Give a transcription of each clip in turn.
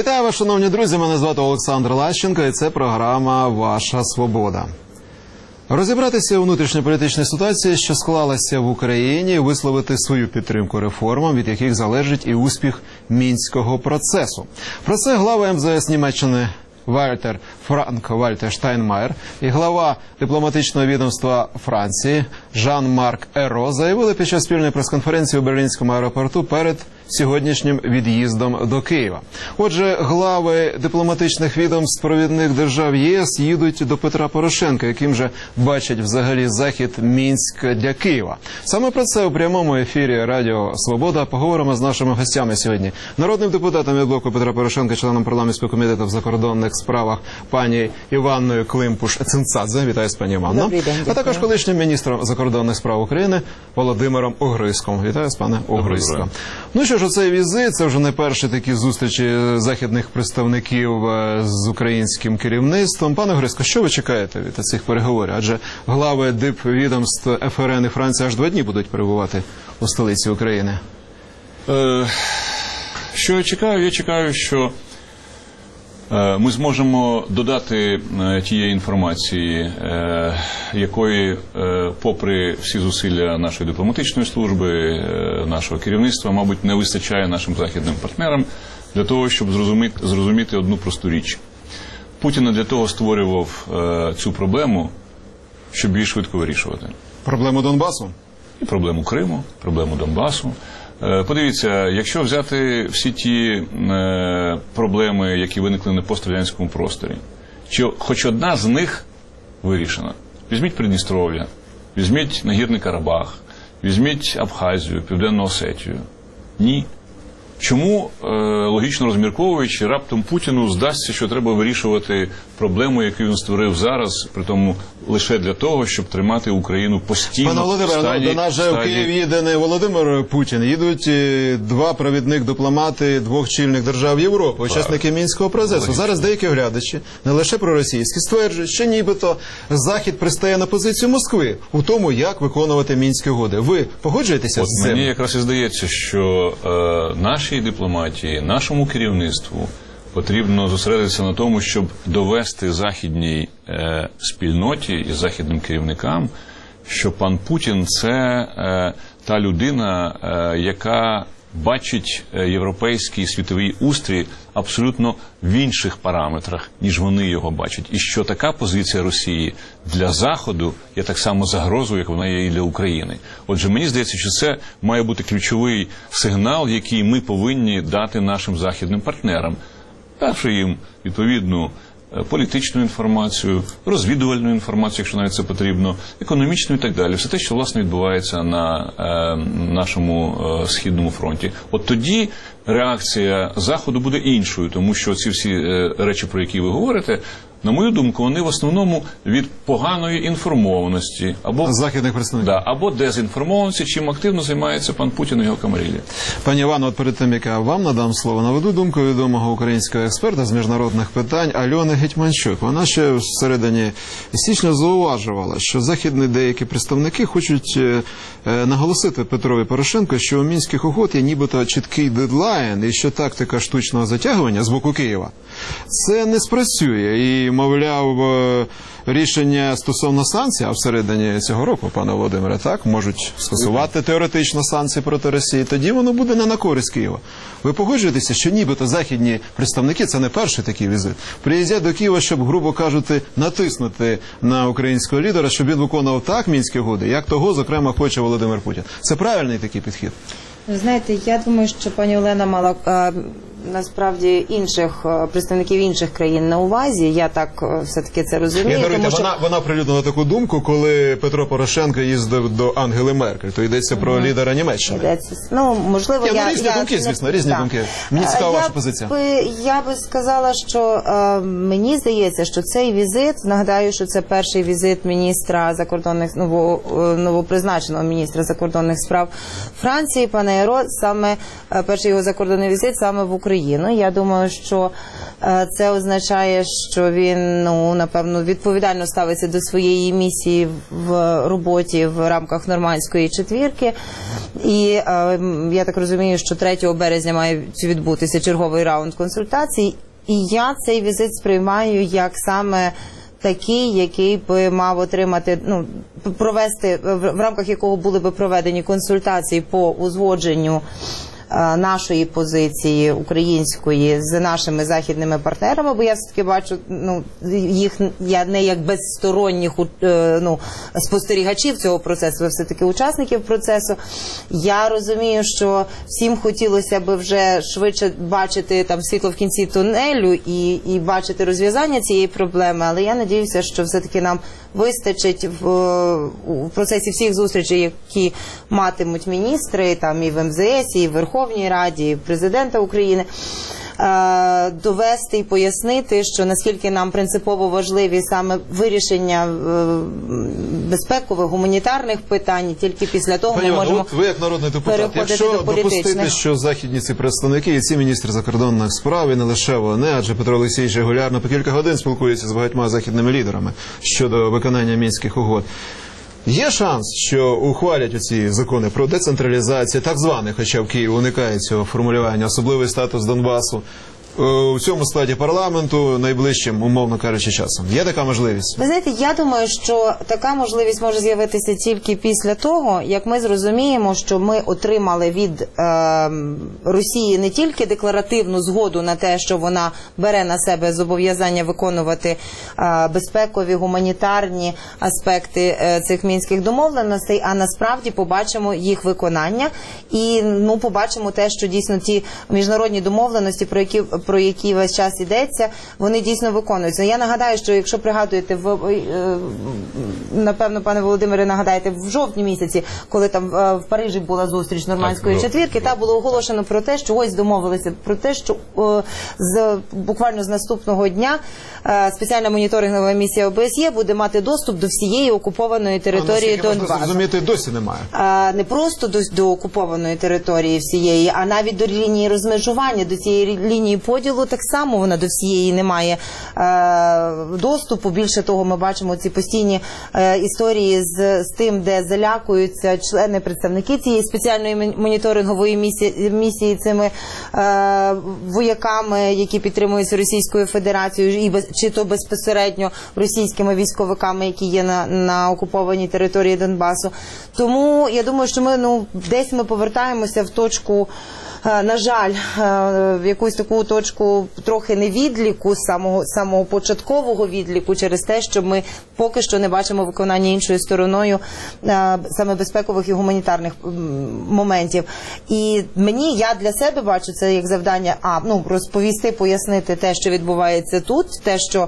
Вітаю вас, шановні друзі, мене звати Олександр Лащенко і це програма «Ваша свобода». Розібратися у внутрішньополітичній ситуації, що склалася в Україні, висловити свою підтримку реформам, від яких залежить і успіх Мінського процесу. Про це глава МЗС Німеччини Франк-Вальтер Штайнмаєр і глава дипломатичного відомства Франції Жан-Марк Еро заявили під час спільної прес-конференції у Берлінському аеропорту перед сьогоднішнім від'їздом до Києва. Отже, глави дипломатичних відомств провідних держав ЄС їдуть до Петра Порошенка, яким же бачать взагалі захід Мінськ для Києва. Саме про це у прямому ефірі Радіо Свобода поговоримо з нашими гостями сьогодні. Народним депутатом від блоку Петра Порошенка, членом парламентського комітету в закордонних справах пані Іванною Климпуш-Цинцадзе. Вітаю з пані Іванно. А також колишнім міністром закордонних справ України Володимиром Огризком. Вітаю з пане Огризко. Ну що ж, оцей візит, це вже не перші такі зустрічі західних представників з українським керівництвом. Пане Огризко, що ви чекаєте від цих переговорів? Адже глави дипвідомств ФРН і Франції аж 2 дні будуть перебувати у столиці України. Що я чекаю? Я чекаю, що ми зможемо додати тієї інформації, якої, попри всі зусилля нашої дипломатичної служби, нашого керівництва, мабуть, не вистачає нашим західним партнерам для того, щоб зрозуміти одну просту річ. Путін для того створював цю проблему, щоб її швидко вирішувати. Проблему Донбасу? І проблему Криму, проблему Донбасу. Подивіться, якщо взяти всі ті проблеми, які виникли на пострадянському просторі, чи хоч одна з них вирішена. Візьміть Придністров'я, візьміть Нагірний Карабах, візьміть Абхазію, Південну Осетію. Ні. Чому, логічно розмірковуючи, раптом Путіну здасться, що треба вирішувати проблему, яку він створив зараз, при тому лише для того, щоб тримати Україну постійно в стадії... Пане Володимире, до нас же в Київ їде не Володимир Путін, їдуть 2 провідних дипломати 2 чільних держав Європи, учасники Мінського процесу. Логічно. Зараз деякі оглядачі, не лише проросійські, стверджують, що нібито Захід пристає на позицію Москви у тому, як виконувати Мінські угоди. Ви погоджуєтеся з цим? Мені якраз і здається, що нашій дипломатії, нашому керівництву потрібно зосередитися на тому, щоб довести західній спільноті і західним керівникам, що пан Путін – це та людина, яка бачить європейський світовий устрій абсолютно в інших параметрах, ніж вони його бачать. І що така позиція Росії для Заходу є так само загрозою, як вона є і для України. Отже, мені здається, що це має бути ключовий сигнал, який ми повинні дати нашим західним партнерам, давши їм відповідну політичну інформацію, розвідувальну інформацію, якщо навіть це потрібно, економічну і так далі. Все те, що, власне, відбувається на нашому Східному фронті. От тоді реакція Заходу буде іншою, тому що ці всі речі, про які ви говорите, на мою думку, вони в основному від поганої інформованості або західних представників, або дезінформованості, чим активно займається пан Путін і його камарилі. Пані Івано, от перед тим, як я вам надам слово, наведу думку відомого українського експерта з міжнародних питань Альони Гетьманчук. Вона ще в середині січня зауважувала, що західні деякі представники хочуть наголосити Петрові Порошенку, що у Мінських угод є нібито чіткий дедлайн і що тактика штучного затягування з боку Києва це не спрацює. І, мовляв, рішення стосовно санкцій, а всередині цього року, пане Володимире, так, можуть скасувати теоретично санкції проти Росії, тоді воно буде не на користь Києва. Ви погоджуєтеся, що нібито західні представники, це не перший такий візит, приїздять до Києва, щоб, грубо кажучи, натиснути на українського лідера, щоб він виконував так Мінські угоди, як того, зокрема, хоче Володимир Путін. Це правильний такий підхід? Ви знаєте, я думаю, що пані Олена мала насправді представників інших країн на увазі. Я так все-таки це розумію. Тому що... Вона прилюднила таку думку, коли Петро Порошенко їздив до Ангели Меркель. То йдеться про лідера Німеччини. Ну, можливо, різні думки, звісно, різні думки. Мені цікава ваша позиція. Я би сказала, що мені здається, що цей візит, нагадаю, що це перший візит міністра закордонних, новопризначеного міністра закордонних справ Франції, пана Еро, саме перший його закордонний візит саме в Україні. Україну. Я думаю, що це означає, що він, напевно, відповідально ставиться до своєї місії в роботі в рамках Нормандської четвірки. І я так розумію, що 3 березня має відбутися черговий раунд консультацій. І я цей візит сприймаю як саме такий, який би мав отримати, провести, в рамках якого були би проведені консультації по узгодженню нашої позиції української з нашими західними партнерами, бо я все-таки бачу їх я не як безсторонніх спостерігачів цього процесу, а все-таки учасників процесу. Я розумію, що всім хотілося б вже швидше бачити там світло в кінці тунелю і бачити розв'язання цієї проблеми, але я надіюся, що все-таки нам вистачить в процесі всіх зустрічей, які матимуть міністри там і в МЗС, і в Верховній Раді, і Президента України, довести і пояснити, що наскільки нам принципово важливі саме вирішення безпекових, гуманітарних питань, тільки після того ми можемо от ви як народний депутат, якщо допустити, що західні ці представники і ці міністри закордонних справ, і не лише вони, адже Петро Олексійович регулярно по кілька годин спілкується з багатьма західними лідерами щодо виконання Мінських угод. Є шанс, що ухвалять оці закони про децентралізацію, так званих, хоча в Києві уникає цього формулювання, особливий статус Донбасу, у цьому складі парламенту найближчим, умовно кажучи, часом. Є така можливість? Ви знаєте, я думаю, що така можливість може з'явитися тільки після того, як ми зрозуміємо, що ми отримали від Росії не тільки декларативну згоду на те, що вона бере на себе зобов'язання виконувати безпекові, гуманітарні аспекти цих мінських домовленостей, а насправді побачимо їх виконання і побачимо те, що дійсно ті міжнародні домовленості, про які весь час йдеться, вони дійсно виконуються. Я нагадаю, що якщо пригадуєте, напевно, пане Володимире, нагадаєте, в жовтні місяці, коли там в Парижі була зустріч Нормандської четвірки, там було оголошено про те, що ось домовилися про те, що буквально з наступного дня спеціальна моніторингова місія ОБСЄ буде мати доступ до всієї окупованої території Донбасу. Можна зрозуміти, досі немає. Не просто до окупованої території всієї, а навіть до лінії розмежування, до цієї лінії поділу, так само вона до всієї не має доступу. Більше того, ми бачимо ці постійні історії з тим, де залякуються представники цієї спеціальної моніторингової місії цими вояками, які підтримуються Російською Федерацією, чи то безпосередньо російськими військовиками, які є на окупованій території Донбасу. Тому я думаю, що десь ми повертаємося в точку, на жаль, в якусь таку точку трохи невідліку, самого початкового відліку, через те, що ми поки що не бачимо виконання іншою стороною саме безпекових і гуманітарних моментів. І я для себе бачу це як завдання, розповісти, пояснити те, що відбувається тут, те, що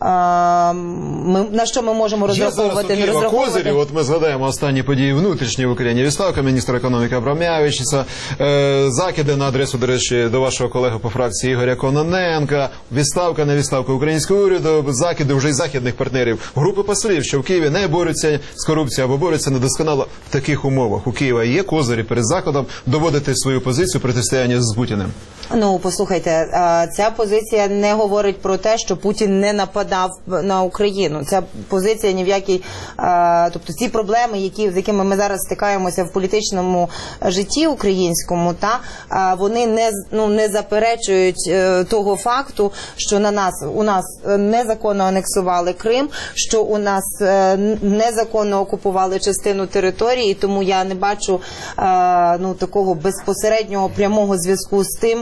на що ми можемо розраховувати, не розраховувати. От ми згадаємо останні події внутрішні в Україні. Відставка міністра економіки Абрамовича, закиди на адресу, до речі, до вашого колеги по фракції Ігоря Кононенка, відставка, не відставка українського уряду, закиди вже й західних партнерів, групи послів, що в Києві не борються з корупцією або борються недосконало в таких умовах. У Києва є козирі перед Заходом доводити свою позицію протистояння з Путіним. Послухайте, ця позиція не говорить про те, що Путін не нападав на Україну. Ця позиція ні в якій, тобто ці проблеми, з якими ми зараз стикаємося в політичному житті українському, вони не заперечують того факту, що у нас незаконно анексували Крим, що у нас незаконно окупували частину території, тому я не бачу такого безпосереднього прямого зв'язку з тим.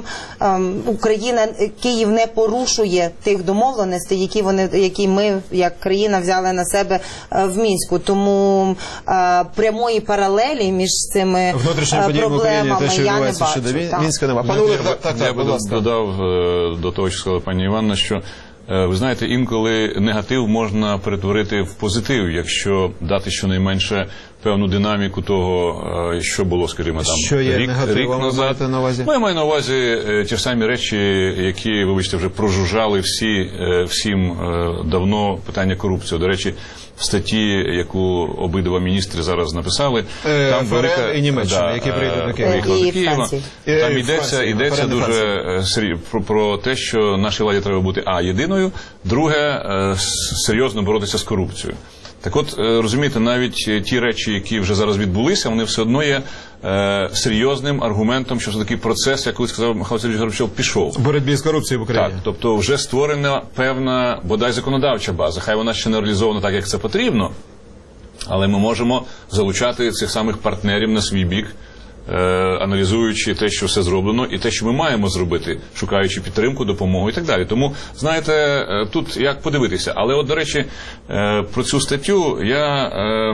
Київ не порушує тих домовленостей, які ми як країна взяли на себе в Мінську. Тому прямої паралелі між цими проблемами я не бачу. Я би додав до того, що сказала пані Іванна, що Ви знаєте, інколи негатив можна перетворити в позитив, якщо дати щонайменше певну динаміку того, що було, скажімо, там що є рік назад. Маєте на увазі? Ну, я маю на увазі ті ж самі речі, які, вибачте, вже прожужжали всім давно питання корупції. До речі, в статті, яку обидва міністри зараз написали, там велика і Німеччина, які приїдуть до Києва. І Франції. Там йдеться дуже про те, що нашій владі треба бути єдиною, друге, серйозно боротися з корупцією. Так от, розумієте, навіть ті речі, які вже зараз відбулися, вони все одно є серйозним аргументом, що все-таки процес, як колись сказав Михайло Сергійович Горбачов, пішов. Боротьбі з корупцією в Україні. Так, тобто вже створена певна, бодай, законодавча база. Хай вона ще не реалізована так, як це потрібно, але ми можемо залучати цих самих партнерів на свій бік, аналізуючи те, що все зроблено, і те, що ми маємо зробити, шукаючи підтримку, допомогу і так далі. Тому, знаєте, тут як подивитися. Але от, до речі, про цю статтю я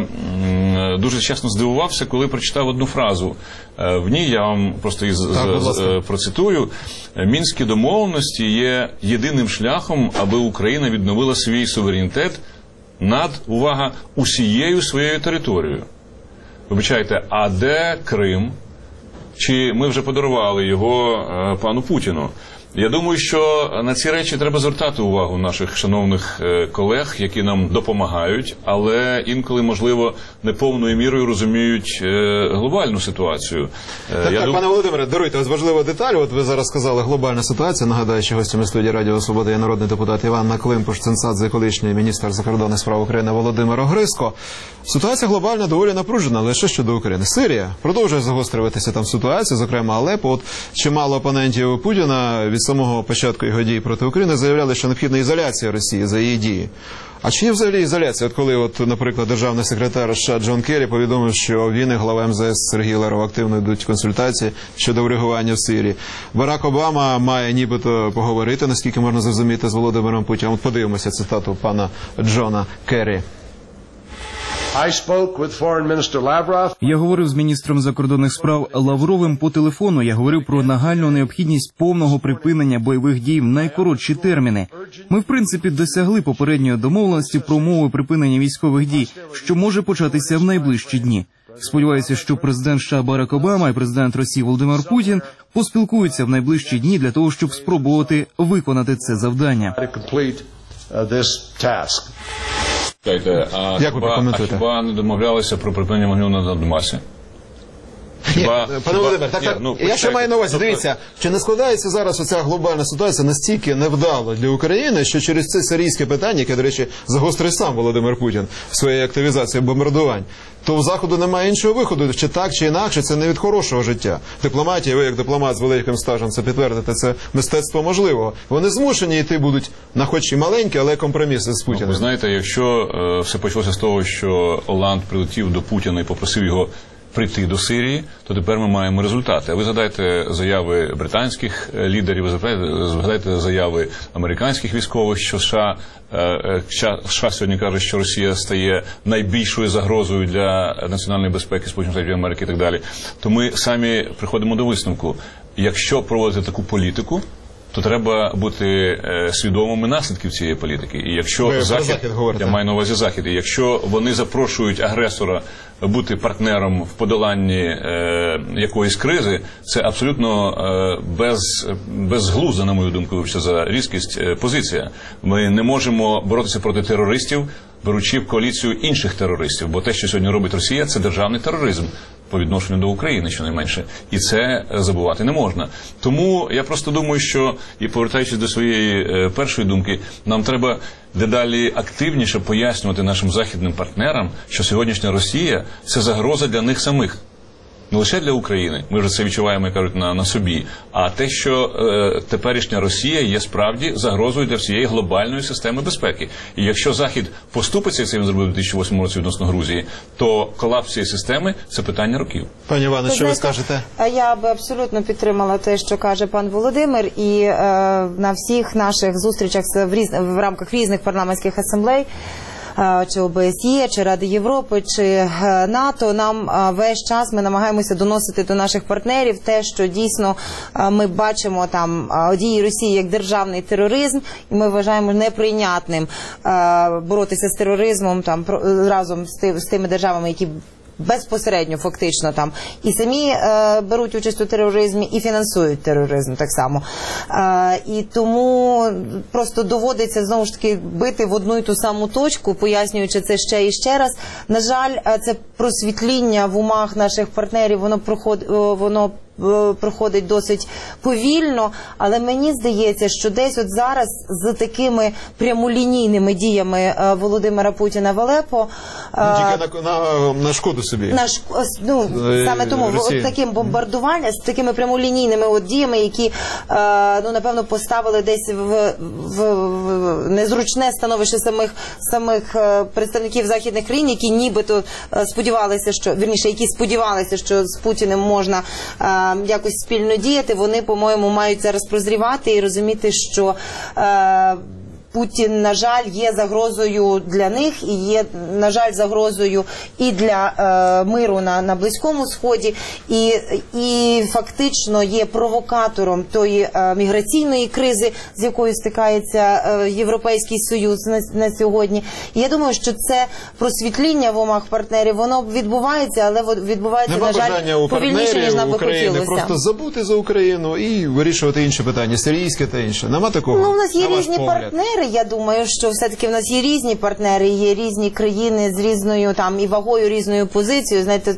дуже чесно здивувався, коли прочитав одну фразу. В ній, я вам просто процитую, «Мінські домовленості є єдиним шляхом, аби Україна відновила свій суверенітет над, увага, усією своєю територією». Вибачайте, а де Крим? Чи ми вже подарували його пану Путіну? Я думаю, що на ці речі треба звертати увагу наших шановних колег, які нам допомагають, але інколи, можливо, не повною мірою розуміють глобальну ситуацію. Пане Володимире, даруйте, ось важлива деталь. От ви зараз сказали глобальна ситуація. Нагадаю, що гостями студії Радіо Свобода є народний депутат Іван Климпуш-Цинцадзе, колишній міністр закордонних справ України Володимир Огриско. Ситуація глобальна доволі напружена, лише щодо України. Сирія продовжує загострюватися там ситуація, зокрема Алепо. От чимало опонентів Путіна від самого початку його дій проти України заявляли, що необхідна ізоляція Росії за її дії. А чи є взагалі ізоляція? От коли, наприклад, державний секретар США Джон Керрі повідомив, що він і глава МЗС Сергій Лавров активно йдуть консультації щодо врегулювання в Сирії. Барак Обама має нібито поговорити, наскільки можна зрозуміти, з Володимиром Путіним. От подивимося цитату пана Джона Керрі. Я говорив з міністром закордонних справ Лавровим по телефону. Я говорив про нагальну необхідність повного припинення бойових дій в найкоротші терміни. Ми, в принципі, досягли попередньої домовленості про умови припинення військових дій, що може початися в найближчі дні. Сподіваюся, що президент США Барак Обама і президент Росії Володимир Путін поспілкуються в найближчі дні для того, щоб спробувати виконати це завдання. Як ви прокоментуєте? Хіба не домовлялися про припинення вогню на Донбасі? Пане Володимир, я ще маю на увазі, дивіться, чи не складається зараз оця глобальна ситуація настільки невдало для України, що через це сирійське питання, яке, до речі, загострив сам Володимир Путін в своїй активізації бомбардувань, то в Заходу немає іншого виходу, чи так, чи інакше, це не від хорошого життя. Дипломатія, ви як дипломат з великим стажем це підтвердите, це мистецтво можливого. Вони змушені йти будуть на хоч і маленькі, але компроміси з Путіним. Ви знаєте, якщо все почалося з того, що Оланд прилетів до Путіна і попросив його прийти до Сирії, то тепер ми маємо результати. А ви згадайте заяви британських лідерів, ви згадайте заяви американських військових, що США сьогодні каже, що Росія стає найбільшою загрозою для національної безпеки Сполучених Штатів Америки і так далі. То ми самі приходимо до висновку. Якщо проводити таку політику, то треба бути свідомими наслідків цієї політики. І якщо Захід я маю на увазі Захід, і якщо вони запрошують агресора бути партнером в подоланні якоїсь кризи, це абсолютно безглузда, на мою думку, вибачте за різкість, позиція. Ми не можемо боротися проти терористів, беручи в коаліцію інших терористів, бо те, що сьогодні робить Росія, це державний тероризм по відношенню до України, щонайменше. І це забувати не можна. Тому я просто думаю, що, і повертаючись до своєї першої думки, нам треба дедалі активніше пояснювати нашим західним партнерам, що сьогоднішня Росія – це загроза для них самих. Не лише для України, ми вже це відчуваємо, як кажуть, на собі, а те, що теперішня Росія є справді загрозою для всієї глобальної системи безпеки. І якщо Захід поступиться, як це він зробив у 2008 році відносно Грузії, то колапс цієї системи – це питання років. Пані Іване, що ви скажете? Я би абсолютно підтримала те, що каже пан Володимир, і на всіх наших зустрічах в рамках різних парламентських асамблей чи ОБСЄ, чи Ради Європи, чи НАТО, нам весь час ми намагаємося доносити до наших партнерів те, що дійсно ми бачимо там дії Росії як державний тероризм, і ми вважаємо неприйнятним боротися з тероризмом там разом з тими державами, які безпосередньо, фактично, там і самі беруть участь у тероризмі, і фінансують тероризм так само. І тому просто доводиться, знову ж таки, бити в одну і ту саму точку, пояснюючи це ще і ще раз. На жаль, це просвітління в умах наших партнерів, воно проходить досить повільно, але мені здається, що десь от зараз з такими прямолінійними діями Володимира Путіна в Алепо тільки на шкоду собі. Саме тому от таким бомбардуванням, з такими прямолінійними от діями, які напевно поставили десь в незручне становище самих представників західних країн, які нібито сподівалися, що з Путіним можна якось спільно діяти, вони, по-моєму, мають зараз прозрівати і розуміти, що Путін, на жаль, є загрозою для них і є, на жаль, загрозою і для миру на Близькому Сході, і фактично є провокатором тої міграційної кризи, з якою стикається Європейський Союз на сьогодні. І я думаю, що це просвітління в умах партнерів, воно відбувається, але відбувається, на жаль, повільніше, ніж нам би хотілося. Просто забути за Україну і вирішувати інші питання, сирійське та інше. Нема такого? У нас є різні партнери. Я думаю, що все-таки в нас є різні партнери, є різні країни з різною там і вагою, різною позицією. Знаєте,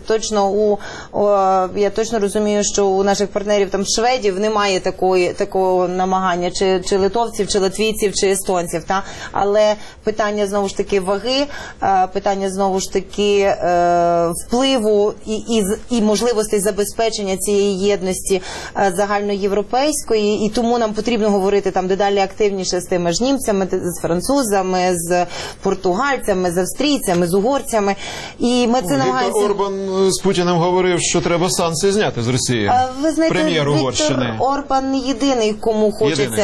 я точно розумію, що у наших партнерів там шведів немає такого намагання, чи литовців, чи латвійців, чи естонців, та? Але питання знову ж таки ваги, питання знову ж таки впливу і можливостей забезпечення цієї єдності загальноєвропейської, і тому нам потрібно говорити там дедалі активніше з тими ж німцями, з французами, з португальцями, з австрійцями, з угорцями. І ми це намагаємося... Віктор Орбан з Путіним говорив, що треба санкції зняти з Росії. Ви знаєте, прем'єр Угорщини. Віктор Орбан не єдиний, кому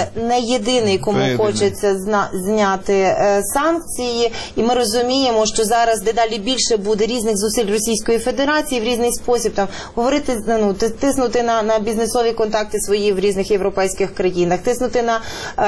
хочеться зняти санкції. І ми розуміємо, що зараз дедалі більше буде різних зусиль Російської Федерації в різний спосіб там говорити, тиснути на бізнесові контакти свої в різних європейських країнах, тиснути на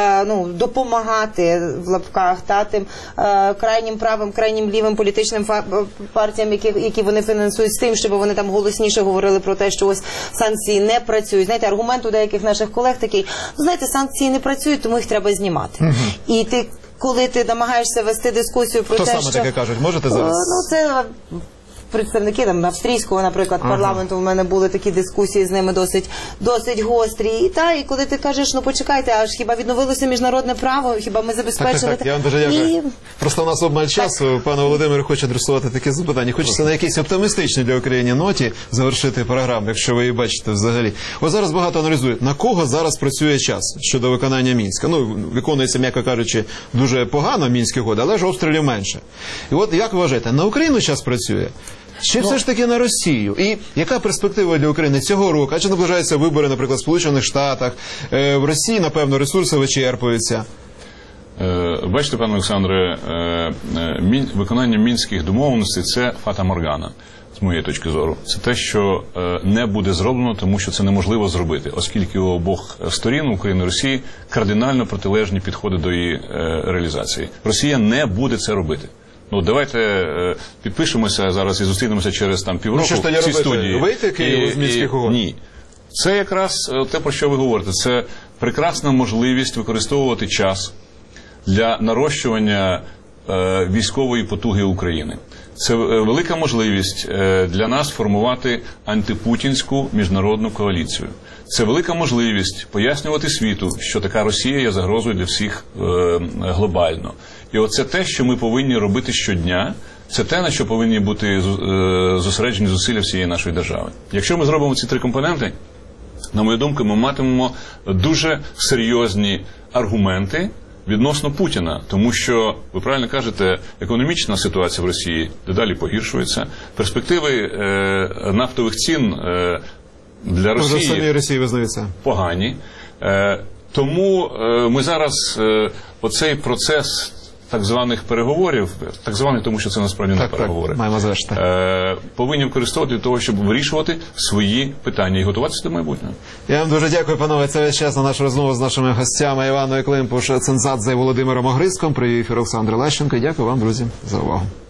допомагати в лапках тим крайнім правим, крайнім лівим політичним партіям, які вони фінансують, з тим, щоб вони там голосніше говорили про те, що ось санкції не працюють. Знаєте, аргумент у деяких наших колег такий: знаєте, санкції не працюють, тому їх треба знімати. І коли ти намагаєшся вести дискусію про те, що... Хто саме таке кажуть? Можете зараз? Це представники там австрійського, наприклад, парламенту, в мене були такі дискусії з ними досить гострі. І коли ти кажеш, почекайте, аж хіба відновилося міжнародне право, хіба ми забезпечили... Так, я вам дуже дякую. Просто у нас обмаль часу. Пане Володимире, хоче адресувати таке запитання. Хочеться на якійсь оптимістичній для України ноті завершити програму, якщо ви її бачите взагалі. Ось зараз багато аналізують, на кого зараз працює час щодо виконання Мінська. Виконується, м'яко кажучи, дуже погано Мінські угоди, але ж обстрілів менше. І от як ви вважаєте, на Україну час працює? Чи все ж таки на Росію? І яка перспектива для України цього року? Адже наближаються вибори, наприклад, в Сполучених Штатах. В Росії, напевно, ресурси вичерпуються. Бачите, пане Олександре, виконання мінських домовленостей – це фата-моргана, з моєї точки зору. Це те, що не буде зроблено, тому що це неможливо зробити, оскільки у обох сторін, України і Росії, кардинально протилежні підходи до її реалізації. Росія не буде це робити. Давайте підпишемося зараз і зустрінемося через півроку в цій студії. Вийти Києву з Мінських угод? Ні. Це якраз те, про що ви говорите. Це прекрасна можливість використовувати час для нарощування військової потуги України. Це велика можливість для нас формувати антипутінську міжнародну коаліцію. Це велика можливість пояснювати світу, що така Росія є загрозою для всіх глобально. І оце те, що ми повинні робити щодня, це те, на що повинні бути зосереджені зусилля всієї нашої держави. Якщо ми зробимо ці три компоненти, на мою думку, ми матимемо дуже серйозні аргументи відносно Путіна, тому що, ви правильно кажете, економічна ситуація в Росії дедалі погіршується, перспективи нафтових цін для Росії погані. Тому ми зараз оцей процес так званих переговорів, так званих, тому що це насправді не переговори, маємо завершити. Повинні використовувати для того, щоб вирішувати свої питання і готуватися до майбутнього. Я вам дуже дякую, панове. Це весь час на нашу розмову з нашими гостями Іваною Климпуш-Цинцадзе і Володимиром Огризком. Привів ефір Олександр Лащенко. Дякую вам, друзі, за увагу.